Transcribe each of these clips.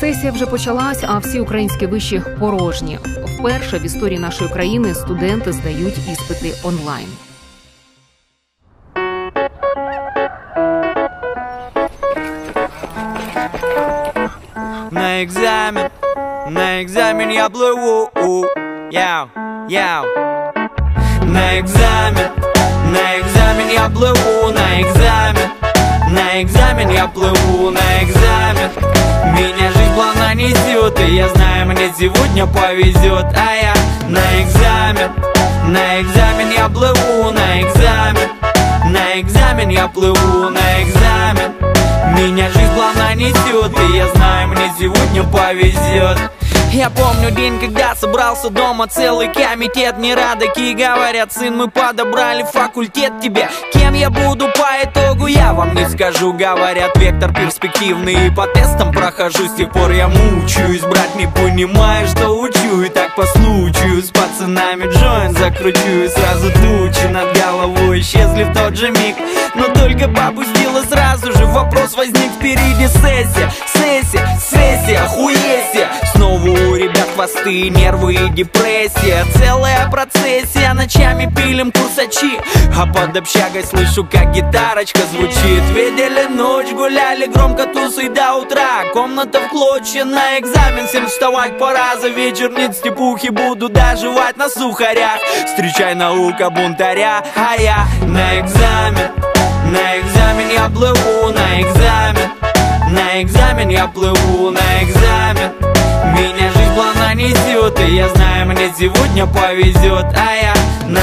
Сесія вже почалась, а всі українські виші порожні. Вперше в історії нашої країни студенти здають іспити онлайн. На экзамен я плыву, яу. На экзамен я плыву, на экзамен я плыву, на экзамен. Меня жизнь плавно несет, и я знаю, мне сегодня повезет. А я на экзамен я плыву, на экзамен я плыву, на экзамен. Меня жизнь плавно несет, и я знаю, мне сегодня повезет. Я помню день, когда собрался дома целый комитет. Не радоки говорят: сын, мы подобрали факультет тебе. Кем я буду по итогу, я вам не скажу. Говорят, вектор перспективный, и по тестам прохожу. С тех пор я мучаюсь, брат, не понимаю, что учу. И так по случаю с пацанами джойнт закручу, и сразу тучи над головой исчезли в тот же миг. Но только попустила сразу же, вопрос возник впереди. Сессия, охуесия. Снова у ребят хвосты, нервы и депрессия. Целая процессия, ночами пилим курсачи, а под общагой слышу, как гитарочка звучит. Видели ночь, гуляли громко тусой до утра. Комната в клочья, на экзамен всем вставать пора. За вечер нет степухи, буду доживать на сухарях. Встречай наука бунтаря, а я на экзамен я плыву, на экзамен я плыву, на экзамен. Меня жизнь плавно несет, и я знаю, мне сегодня повезет. А я на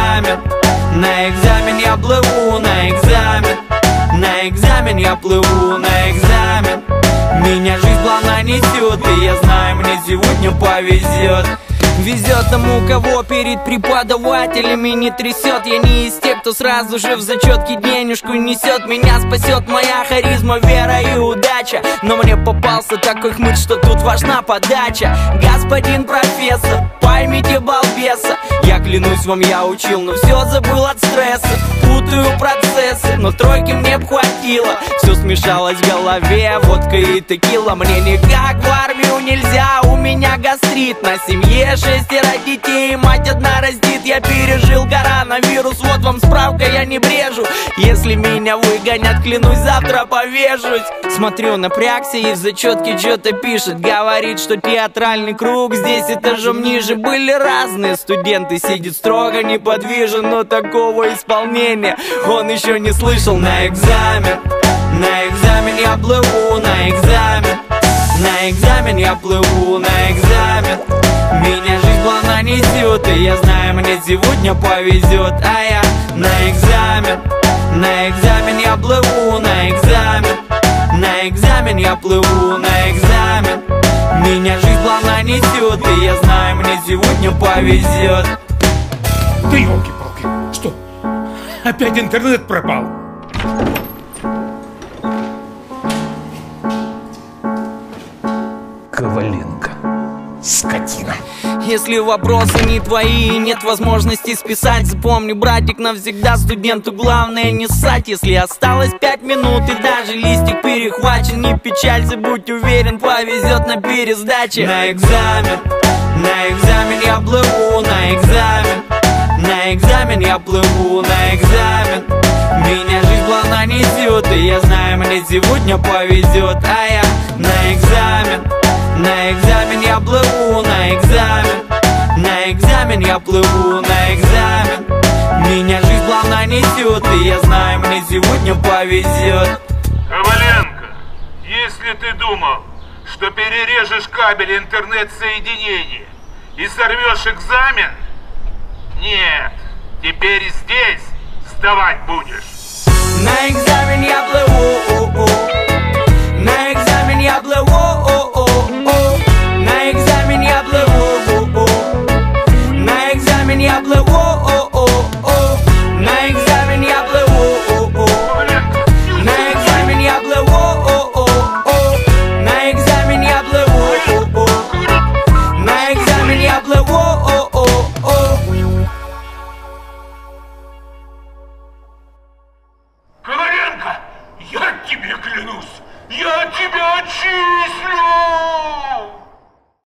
экзамен я плыву, на экзамен я плыву, на экзамен. Меня жизнь плавно несет, и я знаю, мне сегодня повезет. Везет тому, кого перед преподавателями не трясет. Я не из тех, кто сразу же в зачетке денежку несет. Меня спасет моя харизма, вера и удача. Но мне попался такой хмыт, что тут важна подача. Господин профессор, поймите балбеса, я клянусь вам, я учил, но все забыл от стресса. Путаю процессы, но тройки мне б хватило. Все смешалось в голове, водка и текила. Мне никак в армию нельзя, у меня гастрит. На семье 6 детей, мать одна растит. Я пережил коронавирус, вот вам справка, я не брежу. Если меня выгонят, клянусь, завтра повешусь. Смотрю, напрягся и в зачетке что-то пишет. Говорит, что театральный круг здесь этажом ниже. Были разные студенты, сидит строго неподвижен, но такого исполнения он еще не слышал. На экзамен я плыву, на экзамен я плыву, на экзамен. Меня жизнь плавно несет, и я знаю, мне сегодня повезет. А я на экзамен я плыву, на экзамен я плыву, на экзамен. Меня жизнь плавно несет, и я знаю, мне сегодня повезет. Да елки-палки, что? Опять интернет пропал? Коваленко, скотина. Если вопросы не твои, нет возможности списать, запомни, братик, навсегда студенту главное не ссать. Если осталось 5 минут и даже листик перехвачен, не печалься, будь уверен, повезет на пересдаче. На экзамен я плыву, на экзамен я плыву, на экзамен. Меня жизнь плавно несет, и я знаю, мне сегодня повезет. А я на экзамен я плыву, на экзамен я плыву, на экзамен. Меня жизнь плавно несет, и я знаю, мне сегодня повезет. Коваленко, если ты думал, что перережешь кабель интернет-соединения и сорвешь экзамен, нет, теперь здесь вставать будешь. На экзамен я плыву, на экзамен я плыву, на экзамен я плыву, на экзамен я плыву, на экзамен я плыву, на экзамен я плыву, на экзамен я плыву, на экзамен я плыву. Коваленко, я тебе клянусь, я тебя отчислю!